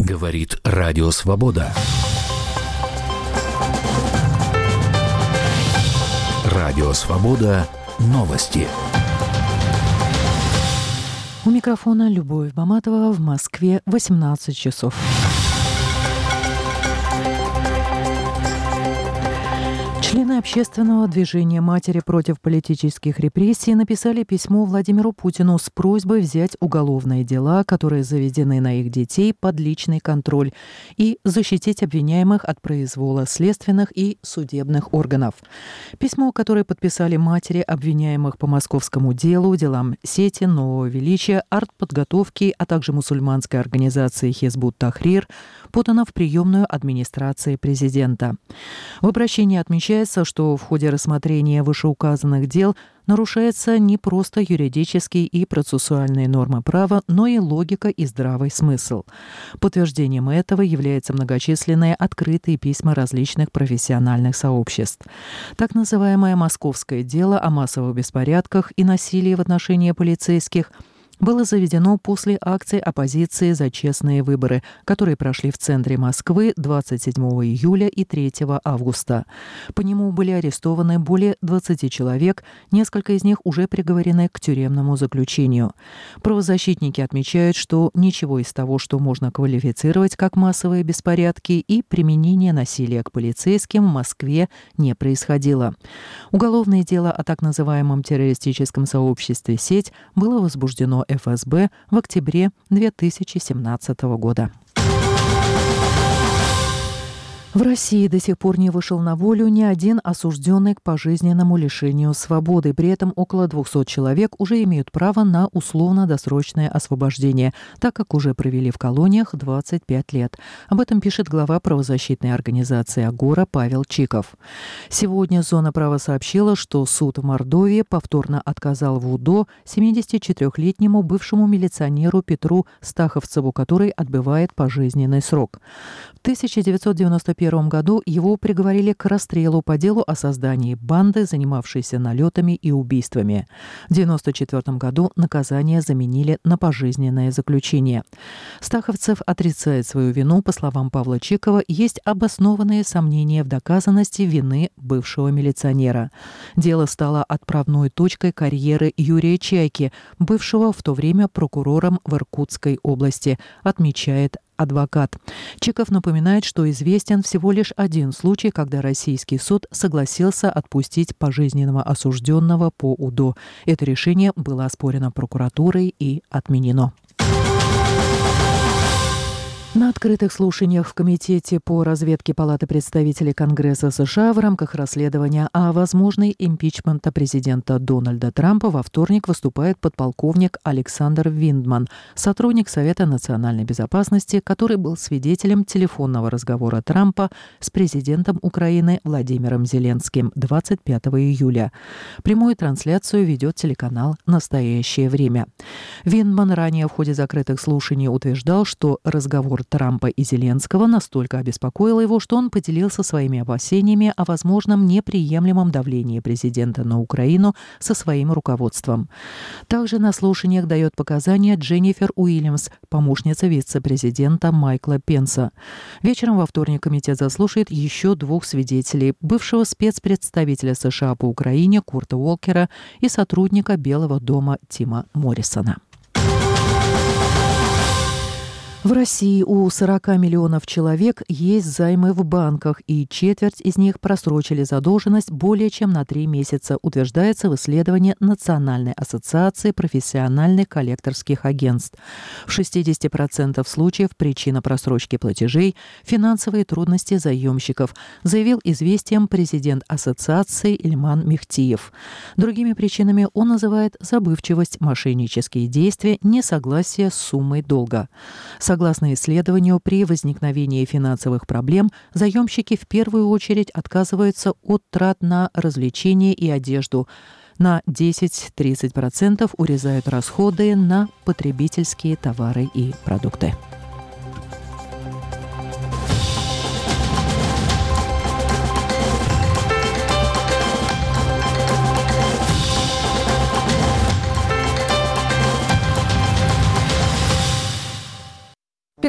Говорит Радио Свобода. Радио Свобода. Новости. У микрофона Любовь Баматова. В Москве 18 часов. Члены общественного движения «Матери против политических репрессий» написали письмо Владимиру Путину с просьбой взять уголовные дела, которые заведены на их детей, под личный контроль и защитить обвиняемых от произвола следственных и судебных органов. Письмо, которое подписали матери обвиняемых по московскому делам сети «Нового величия», артподготовки, а также мусульманской организации «Хизбут Тахрир», подано в приемную администрации президента. В обращении отмечается, что в ходе рассмотрения вышеуказанных дел нарушаются не просто юридические и процессуальные нормы права, но и логика и здравый смысл. Подтверждением этого являются многочисленные открытые письма различных профессиональных сообществ. Так называемое «Московское дело» о массовых беспорядках и насилии в отношении полицейских было заведено после акции оппозиции за честные выборы, которые прошли в центре Москвы 27 июля и 3 августа. По нему были арестованы более 20 человек, несколько из них уже приговорены к тюремному заключению. Правозащитники отмечают, что ничего из того, что можно квалифицировать как массовые беспорядки и применение насилия к полицейским, в Москве не происходило. Уголовное дело о так называемом террористическом сообществе «Сеть» было возбуждено ФСБ в октябре 2017 года. В России до сих пор не вышел на волю ни один осужденный к пожизненному лишению свободы. При этом около 200 человек уже имеют право на условно-досрочное освобождение, так как уже провели в колониях 25 лет. Об этом пишет глава правозащитной организации «Агора» Павел Чиков. Сегодня «Зона права» сообщила, что суд в Мордовии повторно отказал в УДО 74-летнему бывшему милиционеру Петру Стаховцеву, который отбывает пожизненный срок. В 1991 году его приговорили к расстрелу по делу о создании банды, занимавшейся налетами и убийствами. В 1994 году наказание заменили на пожизненное заключение. Стаховцев отрицает свою вину. По словам Павла Чикова, есть обоснованные сомнения в доказанности вины бывшего милиционера. Дело стало отправной точкой карьеры Юрия Чайки, бывшего в то время прокурором в Иркутской области, отмечает адвокат. Чиков напоминает, что известен всего лишь один случай, когда российский суд согласился отпустить пожизненного осужденного по УДО. Это решение было оспорено прокуратурой и отменено. На открытых слушаниях в Комитете по разведке Палаты представителей Конгресса США в рамках расследования о возможной импичменте президента Дональда Трампа во вторник выступает подполковник Александр Виндман, сотрудник Совета национальной безопасности, который был свидетелем телефонного разговора Трампа с президентом Украины Владимиром Зеленским 25 июля. Прямую трансляцию ведет телеканал «Настоящее время». Виндман ранее в ходе закрытых слушаний утверждал, что разговор Трампа и Зеленского настолько обеспокоил его, что он поделился своими опасениями о возможном неприемлемом давлении президента на Украину со своим руководством. Также на слушаниях дает показания Дженнифер Уильямс, помощница вице-президента Майкла Пенса. Вечером во вторник комитет заслушает еще двух свидетелей: бывшего спецпредставителя США по Украине Курта Уолкера и сотрудника Белого дома Тима Моррисона. В России у 40 миллионов человек есть займы в банках, и четверть из них просрочили задолженность более чем на 3 месяца, утверждается в исследовании Национальной ассоциации профессиональных коллекторских агентств. В 60% случаев причина просрочки платежей – финансовые трудности заемщиков, заявил «Известиям» президент ассоциации Ильман Мехтиев. Другими причинами он называет забывчивость, мошеннические действия, несогласие с суммой долга. Согласно исследованию, при возникновении финансовых проблем заемщики в первую очередь отказываются от трат на развлечения и одежду. На 10-30% урезают расходы на потребительские товары и продукты.